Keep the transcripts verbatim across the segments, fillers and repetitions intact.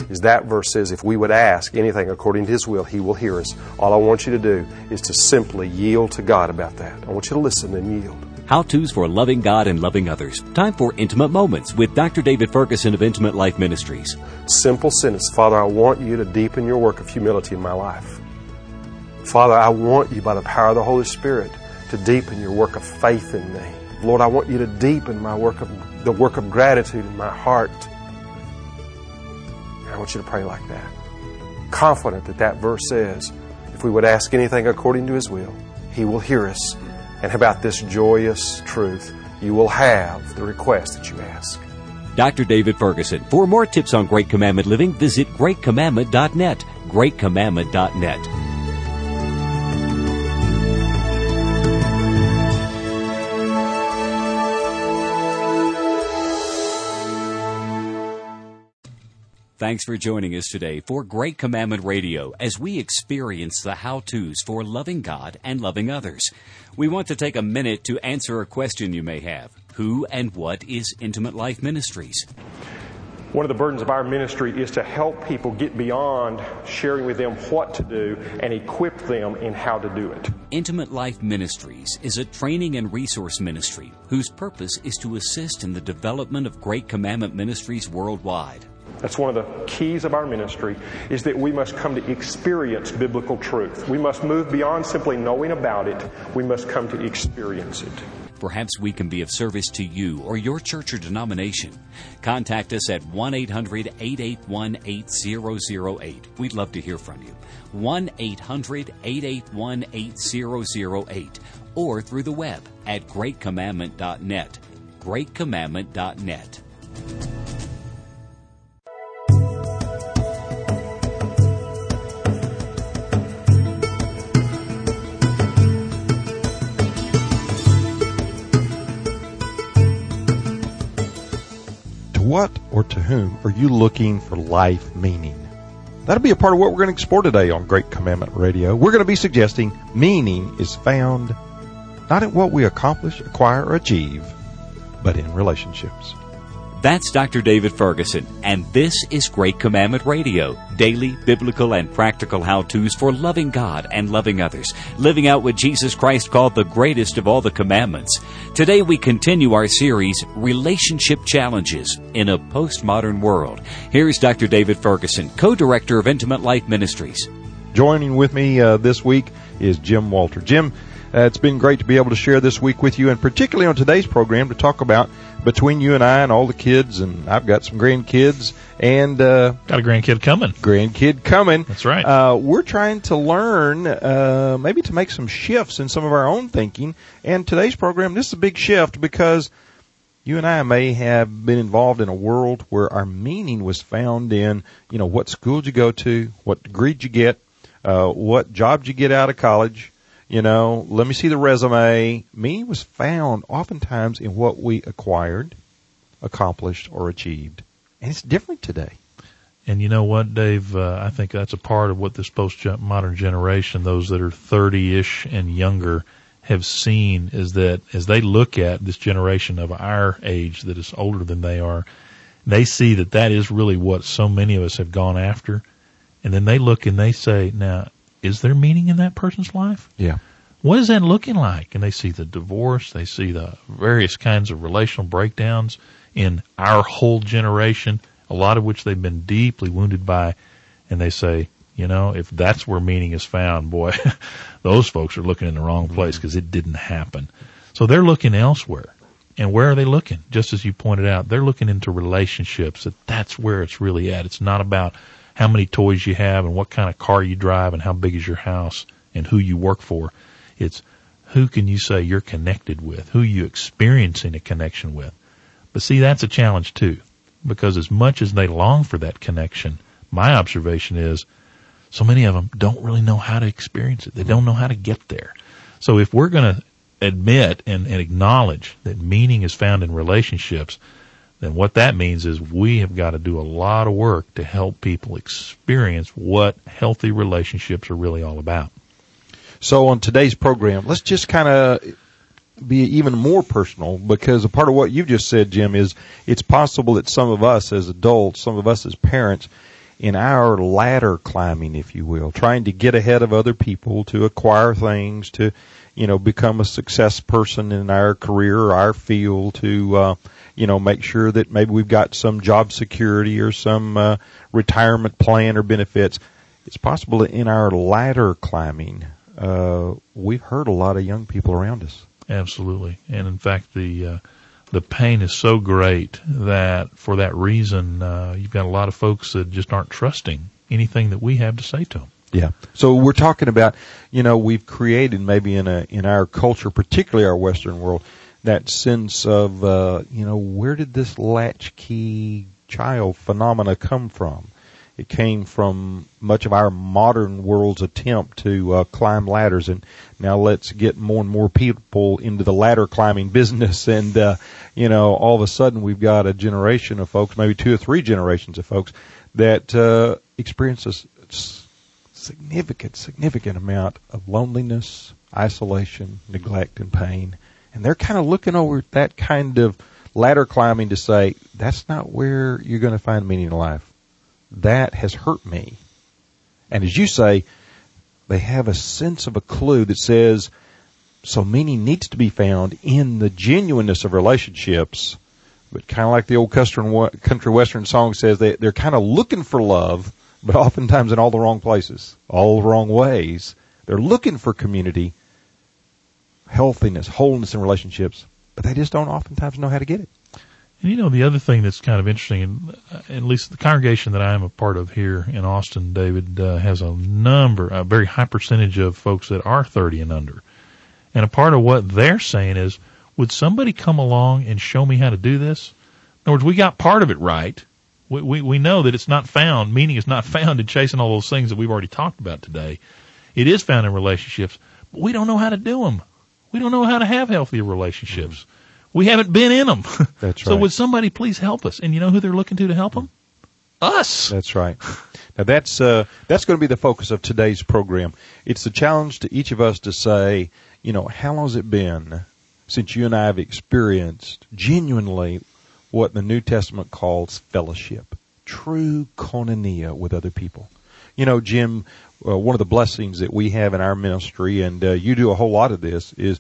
is that verse says, if we would ask anything according to His will, He will hear us. All I want you to do is to simply yield to God about that. I want you to listen and yield. How-tos for loving God and loving others. Time for Intimate Moments with Doctor David Ferguson of Intimate Life Ministries. Simple sentence. Father, I want you to deepen your work of humility in my life. Father, I want you by the power of the Holy Spirit to deepen your work of faith in me. Lord, I want you to deepen my work of the work of gratitude in my heart. And I want you to pray like that. Confident that that verse says, if we would ask anything according to His will, He will hear us. And about this joyous truth, you will have the request that you ask. Doctor David Ferguson. For more tips on Great Commandment living, visit great commandment dot net. great commandment dot net. Thanks for joining us today for Great Commandment Radio as we experience the how-tos for loving God and loving others. We want to take a minute to answer a question you may have. Who and what is Intimate Life Ministries? One of the burdens of our ministry is to help people get beyond sharing with them what to do and equip them in how to do it. Intimate Life Ministries is a training and resource ministry whose purpose is to assist in the development of Great Commandment ministries worldwide. That's one of the keys of our ministry, is that we must come to experience biblical truth. We must move beyond simply knowing about it. We must come to experience it. Perhaps we can be of service to you or your church or denomination. Contact us at one eight hundred eight eight one eight zero zero eight. We'd love to hear from you. one eight hundred eight eight one eight zero zero eight. Or through the web at great commandment dot net. great commandment dot net. What or to whom are you looking for life meaning? That'll be a part of what we're going to explore today on Great Commandment Radio. We're going to be suggesting meaning is found not in what we accomplish, acquire, or achieve, but in relationships. That's Doctor David Ferguson, and this is Great Commandment Radio, daily biblical and practical how-tos for loving God and loving others, living out what Jesus Christ called the greatest of all the commandments. Today we continue our series, Relationship Challenges in a Postmodern World. Here's Doctor David Ferguson, co-director of Intimate Life Ministries. Joining with me uh, this week is Jim Walter. Jim, uh, it's been great to be able to share this week with you, and particularly on today's program to talk about between you and I and all the kids, and I've got some grandkids, and uh, got a grandkid coming. Grandkid coming. That's right. Uh, we're trying to learn, uh, maybe to make some shifts in some of our own thinking. And today's program, this is a big shift because you and I may have been involved in a world where our meaning was found in, you know, what school did you go to, what degree did you get, uh, what job did you get out of college. You know, let me see the resume. Meaning was found oftentimes in what we acquired, accomplished, or achieved. And it's different today. And you know what, Dave? Uh, I think that's a part of what this post-modern generation, those that are thirty-ish and younger, have seen, is that as they look at this generation of our age that is older than they are, they see that that is really what so many of us have gone after. And then they look and they say, now, is there meaning in that person's life? Yeah. What is that looking like? And they see the divorce. They see the various kinds of relational breakdowns in our whole generation, a lot of which they've been deeply wounded by. And they say, you know, if that's where meaning is found, boy, those folks are looking in the wrong place because it didn't happen. So they're looking elsewhere. And where are they looking? Just as you pointed out, they're looking into relationships. That that's where it's really at. It's not about how many toys you have and what kind of car you drive and how big is your house and who you work for. It's who can you say you're connected with, who you experiencing a connection with. But see, that's a challenge too, because as much as they long for that connection, my observation is so many of them don't really know how to experience it. They don't know how to get there. So if we're going to admit and, and acknowledge that meaning is found in relationships, then what that means is we have got to do a lot of work to help people experience what healthy relationships are really all about. So on today's program, let's just kind of be even more personal, because a part of what you've just said, Jim, is it's possible that some of us as adults, some of us as parents, in our ladder climbing, if you will, trying to get ahead of other people, to acquire things, to, you know, become a success person in our career or our field, to, uh, you know, make sure that maybe we've got some job security or some uh, retirement plan or benefits. It's possible that in our ladder climbing, uh, we've hurt a lot of young people around us. Absolutely. And in fact, the, uh, the pain is so great that for that reason, uh, you've got a lot of folks that just aren't trusting anything that we have to say to them. Yeah. So we're talking about, you know, we've created maybe in a, in our culture, particularly our Western world, that sense of, uh, you know, where did this latchkey child phenomena come from? It came from much of our modern world's attempt to uh, climb ladders, and now let's get more and more people into the ladder climbing business. And uh, you know, all of a sudden we've got a generation of folks, maybe two or three generations of folks, that uh, experience a significant, significant amount of loneliness, isolation, neglect, and pain. And they're kind of looking over that kind of ladder climbing to say, that's not where you're going to find meaning in life. That has hurt me. And as you say, they have a sense of a clue that says, so meaning needs to be found in the genuineness of relationships. But kind of like the old country western song says, they, they're kind of looking for love, but oftentimes in all the wrong places, all the wrong ways. They're looking for community, healthiness, wholeness in relationships, but they just don't oftentimes know how to get it. And you know, the other thing that's kind of interesting, at least the congregation that I am a part of here in Austin, David, uh, has a number, a very high percentage of folks that are thirty and under. And a part of what they're saying is, would somebody come along and show me how to do this? In other words, we got part of it right. We, we, we know that it's not found, meaning is not found in chasing all those things that we've already talked about today. It is found in relationships, but we don't know how to do them. We don't know how to have healthy relationships. Mm-hmm. We haven't been in them. That's right. So would somebody please help us? And you know who they're looking to to help them? Us. That's right. Now that's, uh, that's going to be the focus of today's program. It's the challenge to each of us to say, you know, how long has it been since you and I have experienced genuinely what the New Testament calls fellowship, true koinonia with other people? You know, Jim, uh, one of the blessings that we have in our ministry, and uh, you do a whole lot of this, is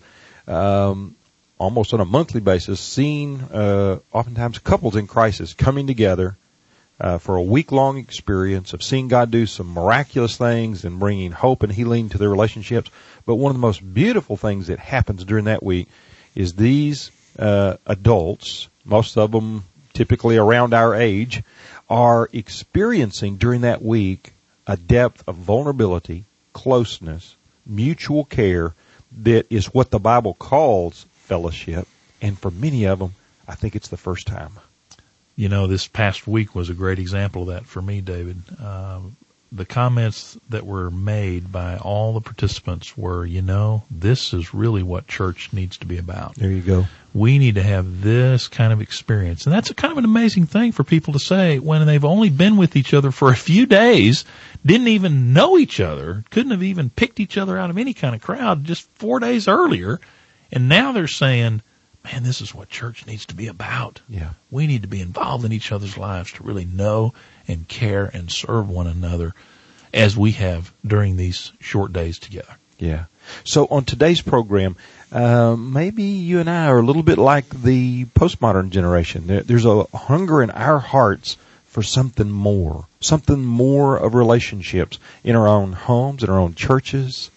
um, almost on a monthly basis, seeing uh, oftentimes couples in crisis coming together uh, for a week-long experience of seeing God do some miraculous things and bringing hope and healing to their relationships. But one of the most beautiful things that happens during that week is these uh, adults, most of them typically around our age, are experiencing during that week a depth of vulnerability, closeness, mutual care that is what the Bible calls fellowship, and for many of them, I think it's the first time. You know, this past week was a great example of that for me, David. Uh, the comments that were made by all the participants were, you know, this is really what church needs to be about. There you go. We need to have this kind of experience. And that's a kind of an amazing thing for people to say when they've only been with each other for a few days, didn't even know each other, couldn't have even picked each other out of any kind of crowd just four days earlier. And now they're saying, man, this is what church needs to be about. Yeah. We need to be involved in each other's lives to really know and care and serve one another as we have during these short days together. Yeah. So on today's program, uh, maybe you and I are a little bit like the postmodern generation. There, there's a hunger in our hearts for something more, something more of relationships in our own homes, in our own churches,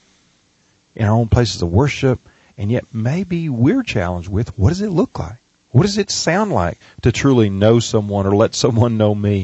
in our own places of worship. And yet maybe we're challenged with, what does it look like? What does it sound like to truly know someone or let someone know me?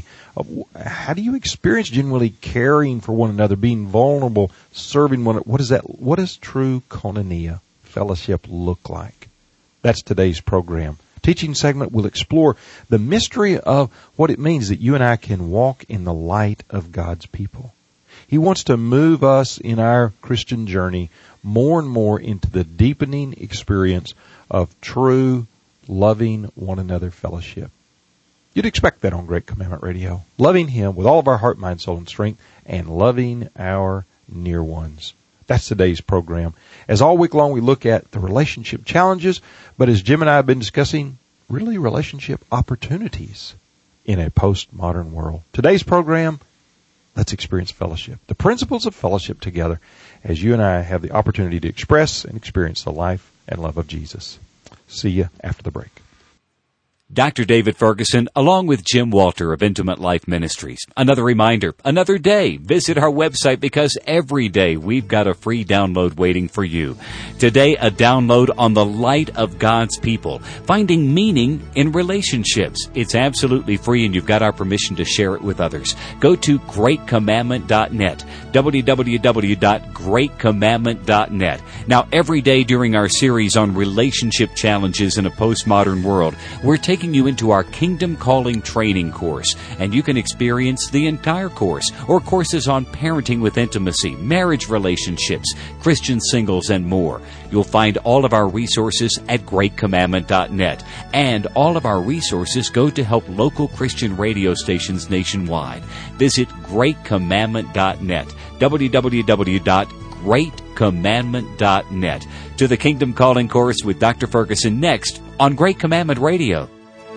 How do you experience genuinely caring for one another, being vulnerable, serving one another? What is that? What does true koinonia, fellowship, look like? That's today's program. Teaching segment will explore the mystery of what it means that you and I can walk in the light of God's people. He wants to move us in our Christian journey more and more into the deepening experience of true, loving one another fellowship. You'd expect that on Great Commandment Radio. Loving Him with all of our heart, mind, soul, and strength, and loving our near ones. That's today's program. As all week long we look at the relationship challenges, but as Jim and I have been discussing, really relationship opportunities in a postmodern world. Today's program, Let's experience fellowship. The principles of fellowship together as you and I have the opportunity to express and experience the life and love of Jesus. See you after the break. Doctor David Ferguson, along with Jim Walter of Intimate Life Ministries. Another reminder, another day. Visit our website because every day we've got a free download waiting for you. Today, a download on the light of God's people, finding meaning in relationships. It's absolutely free and you've got our permission to share it with others. Go to great commandment dot net, w w w dot great commandment dot net. Now, every day during our series on relationship challenges in a postmodern world, we're taking taking you into our Kingdom Calling training course, and you can experience the entire course or courses on parenting with intimacy, marriage relationships, Christian singles, and more. You'll find all of our resources at great commandment dot net, and all of our resources go to help local Christian radio stations nationwide. Visit great commandment dot net, w w w dot great commandment dot net. To the Kingdom Calling course with Doctor Ferguson next on Great Commandment Radio.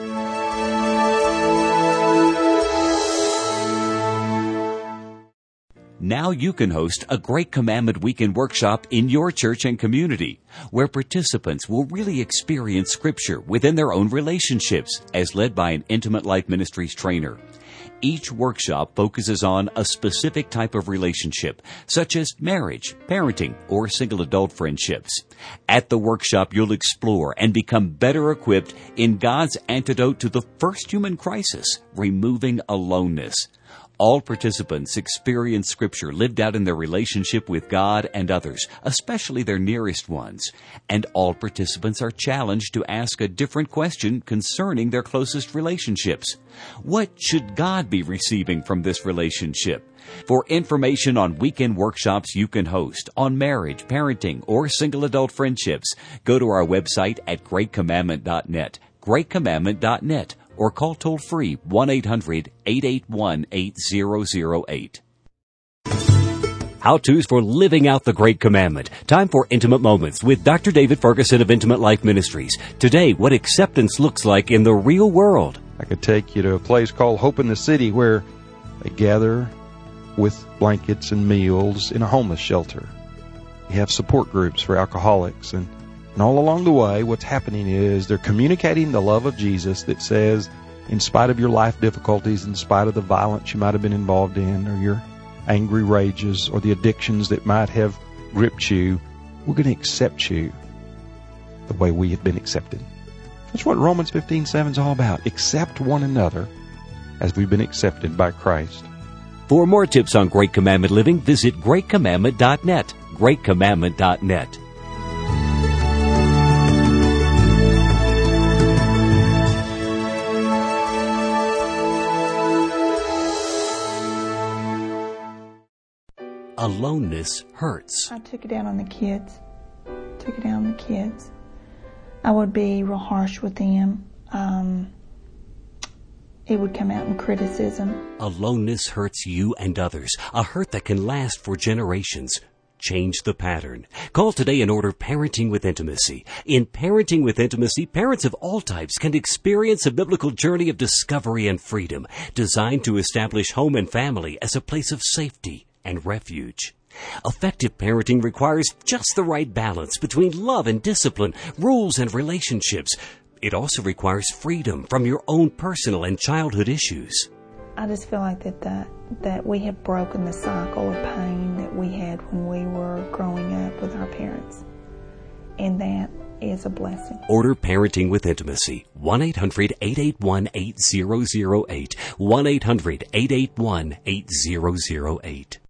Now you can host a Great Commandment Weekend workshop in your church and community, where participants will really experience Scripture within their own relationships, as led by an Intimate Life Ministries trainer. Each workshop focuses on a specific type of relationship, such as marriage, parenting, or single adult friendships. At the workshop, you'll explore and become better equipped in God's antidote to the first human crisis, removing aloneness. All participants experience Scripture lived out in their relationship with God and others, especially their nearest ones. And all participants are challenged to ask a different question concerning their closest relationships. What should God be receiving from this relationship? For information on weekend workshops you can host on marriage, parenting, or single adult friendships, go to our website at great commandment dot net, great commandment dot net. Or call toll-free one eight hundred eight eight one eight zero zero eight. How-tos for living out the Great Commandment. Time for Intimate Moments with Doctor David Ferguson of Intimate Life Ministries. Today, what acceptance looks like in the real world. I could take you to a place called Hope in the City where they gather with blankets and meals in a homeless shelter. You have support groups for alcoholics, and And all along the way, what's happening is they're communicating the love of Jesus that says, in spite of your life difficulties, in spite of the violence you might have been involved in, or your angry rages, or the addictions that might have gripped you, we're going to accept you the way we have been accepted. That's what Romans fifteen seven is all about. Accept one another as we've been accepted by Christ. For more tips on Great Commandment living, visit great commandment dot net, great commandment dot net. Aloneness hurts. I took it out on the kids. Took it out on the kids. I would be real harsh with them. Um, it would come out in criticism. Aloneness hurts you and others. A hurt that can last for generations. Change the pattern. Call today and order Parenting with Intimacy. In Parenting with Intimacy, parents of all types can experience a biblical journey of discovery and freedom, designed to establish home and family as a place of safety and refuge. Effective parenting requires just the right balance between love and discipline, rules and relationships. It also requires freedom from your own personal and childhood issues. I just feel like that, that, that we have broken the cycle of pain that we had when we were growing up with our parents. And that is a blessing. Order Parenting with Intimacy. one eight hundred eight eight one eight zero zero eight. one eight hundred eight eight one eight zero zero eight.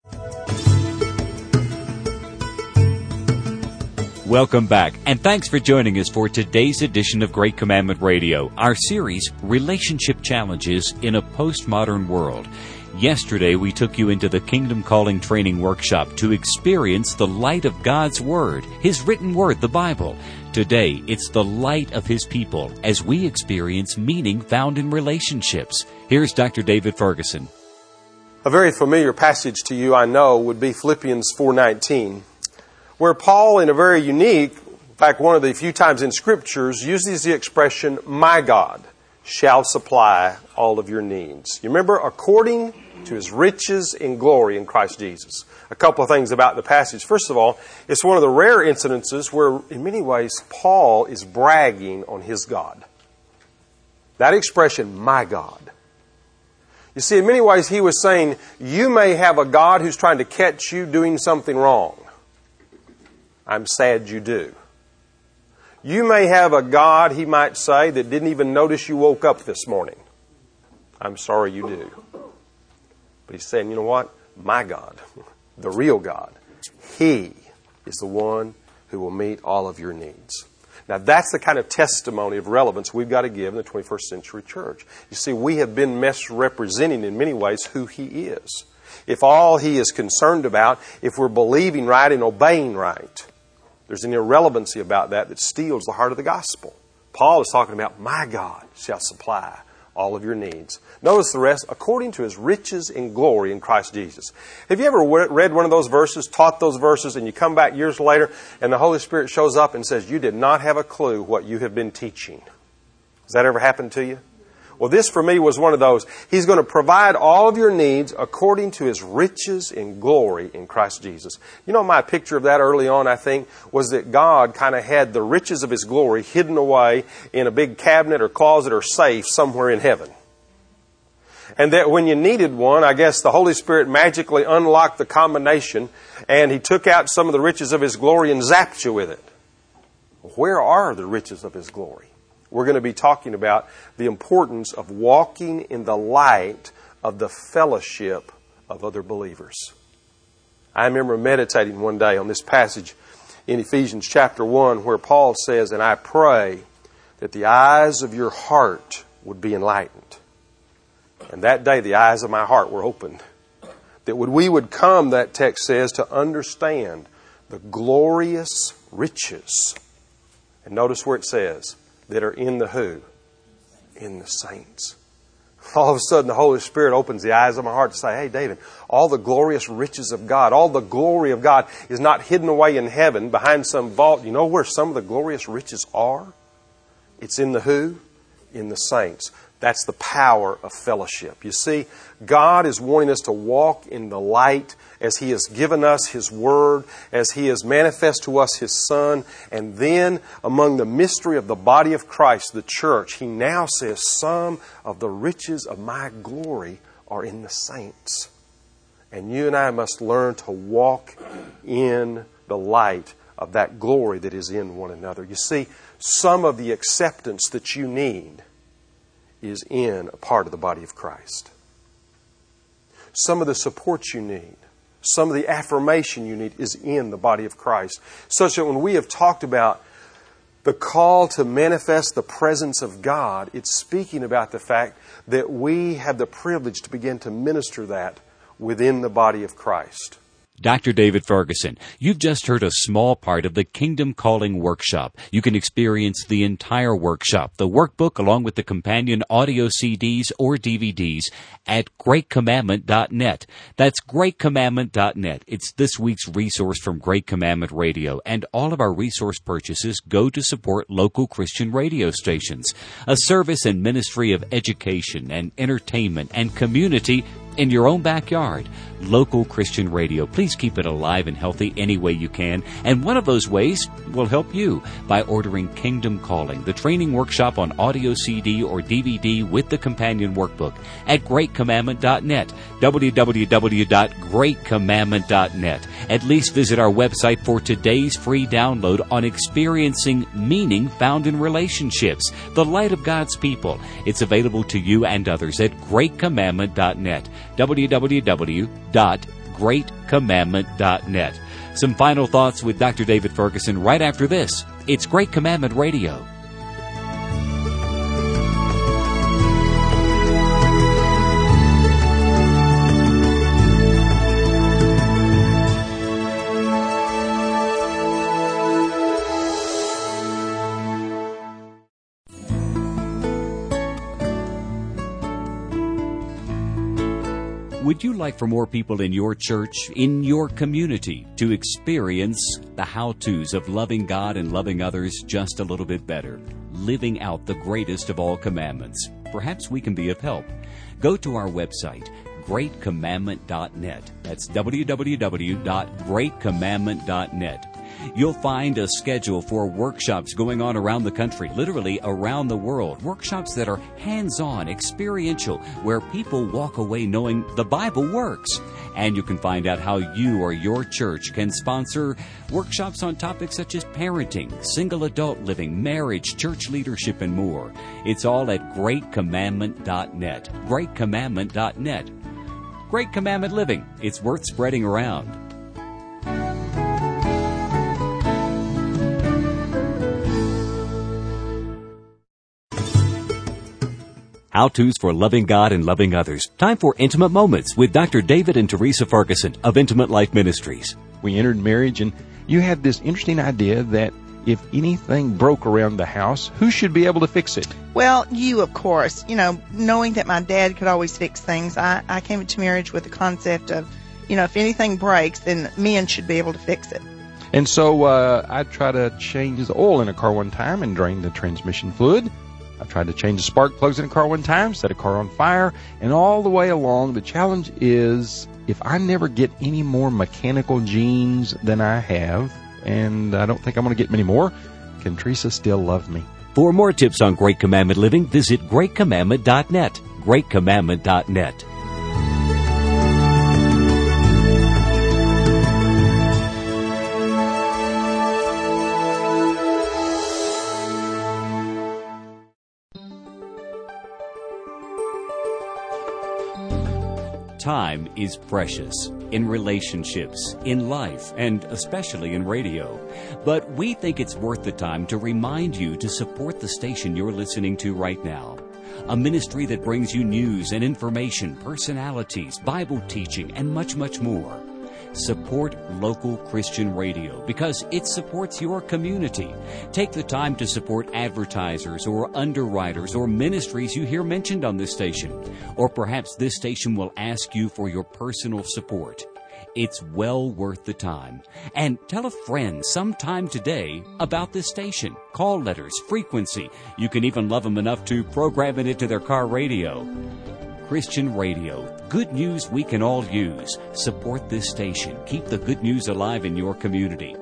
Welcome back, and thanks for joining us for today's edition of Great Commandment Radio, our series, Relationship Challenges in a Postmodern World. Yesterday, we took you into the Kingdom Calling Training Workshop to experience the light of God's Word, His written Word, the Bible. Today, it's the light of His people as we experience meaning found in relationships. Here's Doctor David Ferguson. A very familiar passage to you, I know, would be Philippians four nineteen, where Paul, in a very unique, in fact, one of the few times in Scriptures, uses the expression, "My God shall supply all of your needs." You remember, according to His riches in glory in Christ Jesus. A couple of things about the passage. First of all, it's one of the rare incidences where, in many ways, Paul is bragging on his God. That expression, my God. You see, in many ways, he was saying, you may have a God who's trying to catch you doing something wrong. I'm sad you do. You may have a God, he might say, that didn't even notice you woke up this morning. I'm sorry you do. But he's saying, you know what? My God, the real God, He is the one who will meet all of your needs. Now, that's the kind of testimony of relevance we've got to give in the twenty-first century church. You see, we have been misrepresenting in many ways who He is. If all He is concerned about, if we're believing right and obeying right, there's an irrelevancy about that that steals the heart of the gospel. Paul is talking about, my God shall supply all of your needs. Notice the rest, according to His riches in glory in Christ Jesus. Have you ever read one of those verses, taught those verses, and you come back years later and the Holy Spirit shows up and says, you did not have a clue what you have been teaching? Has that ever happened to you? Well, this for me was one of those. He's going to provide all of your needs according to His riches in glory in Christ Jesus. You know, my picture of that early on, I think, was that God kind of had the riches of His glory hidden away in a big cabinet or closet or safe somewhere in heaven. And that when you needed one, I guess the Holy Spirit magically unlocked the combination and He took out some of the riches of His glory and zapped you with it. Where are the riches of His glory? We're going to be talking about the importance of walking in the light of the fellowship of other believers. I remember meditating one day on this passage in Ephesians chapter one where Paul says, and I pray that the eyes of your heart would be enlightened. And that day the eyes of my heart were opened. That we would come, that text says, to understand the glorious riches. And notice where it says, that are in the who? In the saints. All of a sudden the Holy Spirit opens the eyes of my heart to say, hey David, all the glorious riches of God, all the glory of God is not hidden away in heaven behind some vault. You know where some of the glorious riches are? It's in the who? In the saints. That's the power of fellowship. You see, God is wanting us to walk in the light as He has given us His Word, as He has manifest to us His Son. And then among the mystery of the body of Christ, the church, He now says some of the riches of my glory are in the saints. And you and I must learn to walk in the light of that glory that is in one another. You see, some of the acceptance that you need is in a part of the body of Christ. Some of the support you need, some of the affirmation you need is in the body of Christ. Such that when we have talked about the call to manifest the presence of God, it's speaking about the fact that we have the privilege to begin to minister that within the body of Christ. Doctor David Ferguson, you've just heard a small part of the Kingdom Calling Workshop. You can experience the entire workshop, the workbook, along with the companion audio C Ds or D V Ds at great commandment dot net. That's great commandment dot net. It's this week's resource from Great Commandment Radio, and all of our resource purchases go to support local Christian radio stations, a service and ministry of education and entertainment and community in your own backyard. Local Christian radio. Please keep it alive and healthy any way you can. And one of those ways will help you by ordering Kingdom Calling, the training workshop on audio C D or D V D with the companion workbook at great commandment dot net, w w w dot great commandment dot net. At least visit our website for today's free download on experiencing meaning found in relationships, the light of God's people. It's available to you and others at great commandment dot net, w w w dot great commandment dot net. Some final thoughts with Doctor David Ferguson right after this. It's Great Commandment Radio. Would you like for more people in your church, in your community, to experience the how-tos of loving God and loving others just a little bit better, living out the greatest of all commandments? Perhaps we can be of help. Go to our website, great commandment dot net. That's w w w dot great commandment dot net. You'll find a schedule for workshops going on around the country, literally around the world. Workshops that are hands-on, experiential, where people walk away knowing the Bible works. And you can find out how you or your church can sponsor workshops on topics such as parenting, single adult living, marriage, church leadership, and more. It's all at great commandment dot net. great commandment dot net. Great Commandment Living. It's worth spreading around. How-tos for loving God and loving others. Time for Intimate Moments with Doctor David and Teresa Ferguson of Intimate Life Ministries. We entered marriage, and you had this interesting idea that if anything broke around the house, who should be able to fix it? Well, you, of course. You know, knowing that my dad could always fix things, I, I came into marriage with the concept of, you know, if anything breaks, then men should be able to fix it. And so uh, I tried to change the oil in a car one time and drain the transmission fluid. I tried to change the spark plugs in a car one time, set a car on fire, and all the way along, the challenge is if I never get any more mechanical genes than I have, and I don't think I'm going to get many more, can Teresa still love me? For more tips on Great Commandment Living, visit great commandment dot net. great commandment dot net. Time is precious in relationships, in life, and especially in radio. But we think it's worth the time to remind you to support the station you're listening to right now. A ministry that brings you news and information, personalities, Bible teaching, and much, much more. Support local Christian radio because it supports your community. Take the time to support advertisers or underwriters or ministries you hear mentioned on this station. Or perhaps this station will ask you for your personal support. It's well worth the time. And tell a friend sometime today about this station. Call letters, frequency. You can even love them enough to program it into their car radio. Christian radio. Good news we can all use. Support this station. Keep the good news alive in your community.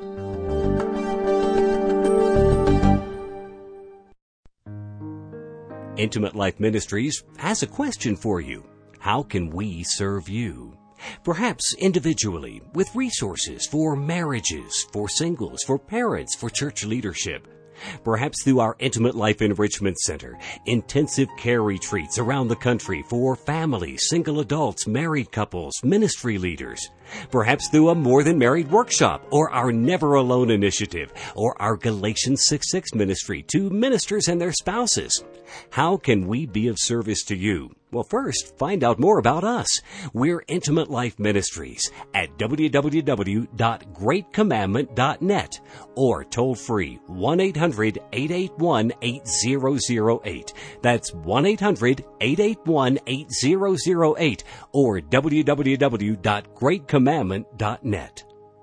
Intimate Life Ministries has a question for you. How can we serve you? Perhaps individually, with resources for marriages, for singles, for parents, for church leadership. Perhaps through our Intimate Life Enrichment Center, intensive care retreats around the country for families, single adults, married couples, ministry leaders. Perhaps through a More Than Married workshop, or our Never Alone initiative, or our Galatians six six ministry to ministers and their spouses. How can we be of service to you? Well, first, find out more about us. We're Intimate Life Ministries at w w w dot great commandment dot net or toll free one eight hundred eight eight one eight zero zero eight. That's one eight hundred eight eight one eight zero zero eight or w w w dot great commandment dot net.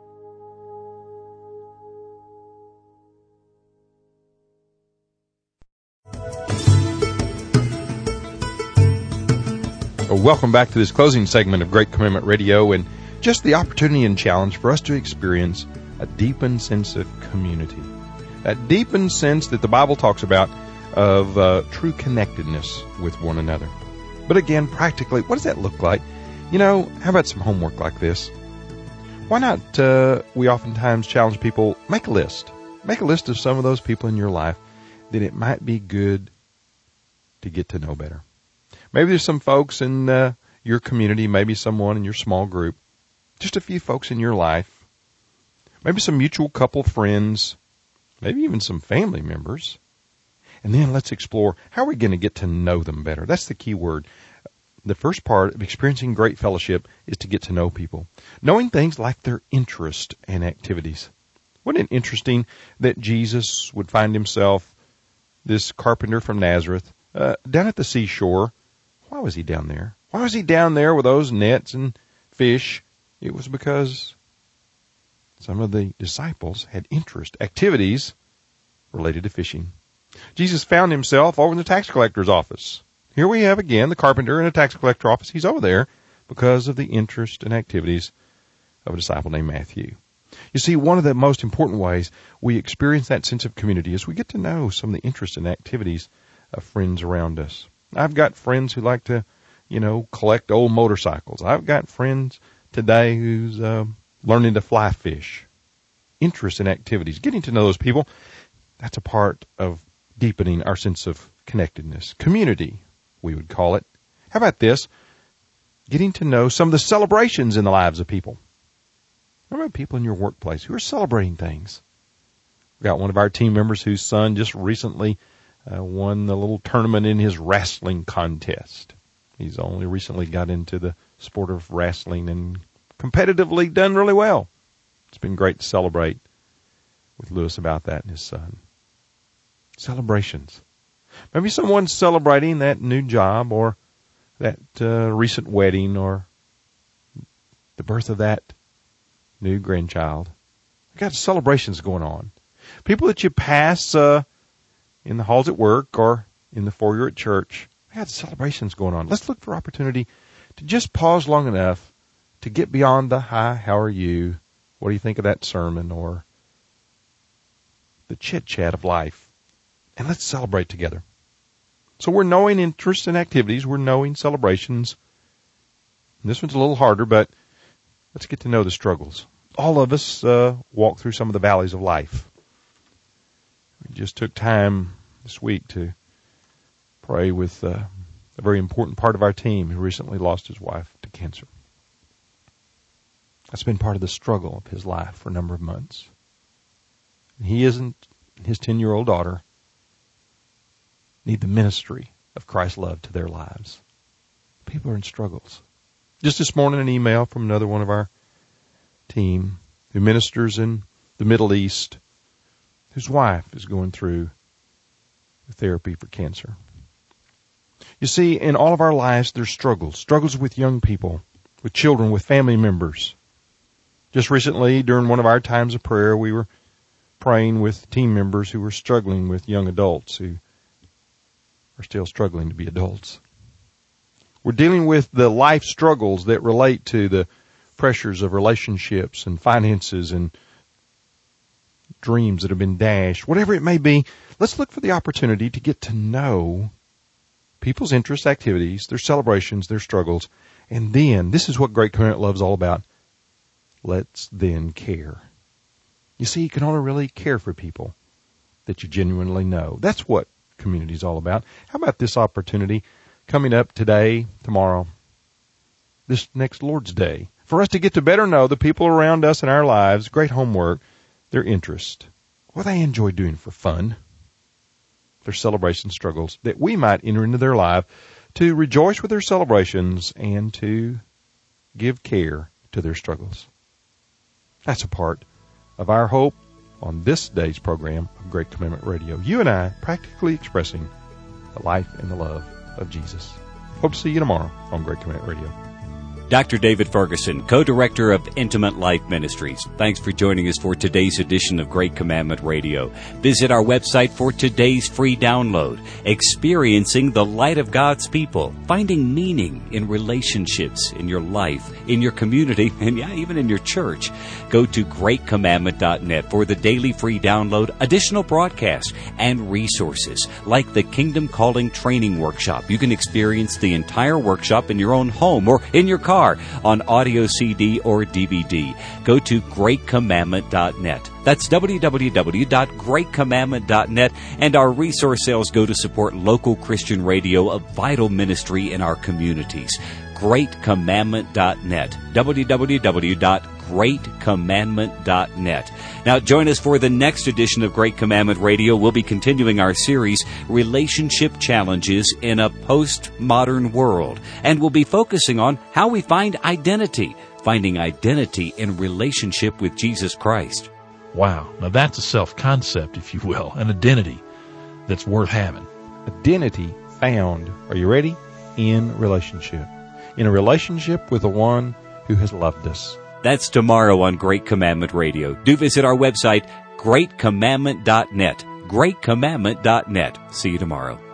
Welcome back to this closing segment of Great Commandment Radio, and just the opportunity and challenge for us to experience a deepened sense of community. That deepened sense that the Bible talks about of uh, true connectedness with one another. But again, practically, what does that look like? You know, how about some homework like this? Why not, uh, we oftentimes challenge people, make a list. Make a list of some of those people in your life that it might be good to get to know better. Maybe there's some folks in uh, your community, maybe someone in your small group, just a few folks in your life, maybe some mutual couple friends, maybe even some family members. And then let's explore, how are we going to get to know them better? That's the key word. The first part of experiencing great fellowship is to get to know people, knowing things like their interest and activities. Wasn't it interesting that Jesus would find himself, this carpenter from Nazareth, uh, down at the seashore? Why was he down there? Why was he down there with those nets and fish? It was because some of the disciples had interest, activities related to fishing. Jesus found himself over in the tax collector's office. Here we have again the carpenter in a tax collector office. He's over there because of the interest and activities of a disciple named Matthew. You see, one of the most important ways we experience that sense of community is we get to know some of the interests and activities of friends around us. I've got friends who like to, you know, collect old motorcycles. I've got friends today who's uh, learning to fly fish. Interests and activities, getting to know those people, that's a part of deepening our sense of connectedness. Community, we would call it. How about this? Getting to know some of the celebrations in the lives of people. What about people in your workplace who are celebrating things? We've got one of our team members whose son just recently uh, won the little tournament in his wrestling contest. He's only recently got into the sport of wrestling and competitively done really well. It's been great to celebrate with Lewis about that and his son. Celebrations. Maybe someone's celebrating that new job or that uh, recent wedding or the birth of that new grandchild. We've got celebrations going on. People that you pass uh, in the halls at work or in the foyer at church. We've got celebrations going on. Let's look for opportunity to just pause long enough to get beyond the hi, how are you, what do you think of that sermon, or the chit-chat of life. And let's celebrate together. So we're knowing interests and activities. We're knowing celebrations. And this one's a little harder, but let's get to know the struggles. All of us uh, walk through some of the valleys of life. We just took time this week to pray with uh, a very important part of our team who recently lost his wife to cancer. That's been part of the struggle of his life for a number of months. He isn't, his ten-year-old daughter need the ministry of Christ's love to their lives. People are in struggles. Just this morning, an email from another one of our team who ministers in the Middle East, whose wife is going through therapy for cancer. You see, in all of our lives, there's struggles. Struggles with young people, with children, with family members. Just recently, during one of our times of prayer, we were praying with team members who were struggling with young adults who are still struggling to be adults. We're dealing with the life struggles that relate to the pressures of relationships and finances and dreams that have been dashed. Whatever it may be, let's look for the opportunity to get to know people's interests, activities, their celebrations, their struggles. And then, this is what Great Commandment Love is all about. Let's then care. You see, you can only really care for people that you genuinely know. That's what community is all about. How about this opportunity coming up today, tomorrow, this next Lord's Day, for us to get to better know the people around us in our lives, great homework, their interest, what they enjoy doing for fun, their celebration struggles, that we might enter into their life to rejoice with their celebrations and to give care to their struggles. That's a part of our hope on this day's program of Great Commandment Radio. You and I practically expressing the life and the love of Jesus. Hope to see you tomorrow on Great Commandment Radio. Doctor David Ferguson, co-director of Intimate Life Ministries. Thanks for joining us for today's edition of Great Commandment Radio. Visit our website for today's free download, Experiencing the Light of God's People, finding meaning in relationships, in your life, in your community, and yeah, even in your church. Go to great commandment dot net for the daily free download, additional broadcasts, and resources like the Kingdom Calling Training Workshop. You can experience the entire workshop in your own home or in your car on audio C D or D V D. Go to great commandment dot net. That's w w w dot great commandment dot net, and our resource sales go to support local Christian radio, a vital ministry in our communities. great commandment dot net. w w w dot great commandment dot net. Now join us for the next edition of Great Commandment Radio. We'll be continuing our series, Relationship Challenges in a Postmodern World. And we'll be focusing on how we find identity, finding identity in relationship with Jesus Christ. Wow. Now that's a self-concept, if you will, an identity that's worth having. Identity found, are you ready? In relationship. In a relationship with the one who has loved us. That's tomorrow on Great Commandment Radio. Do visit our website, great commandment dot net. great commandment dot net. See you tomorrow.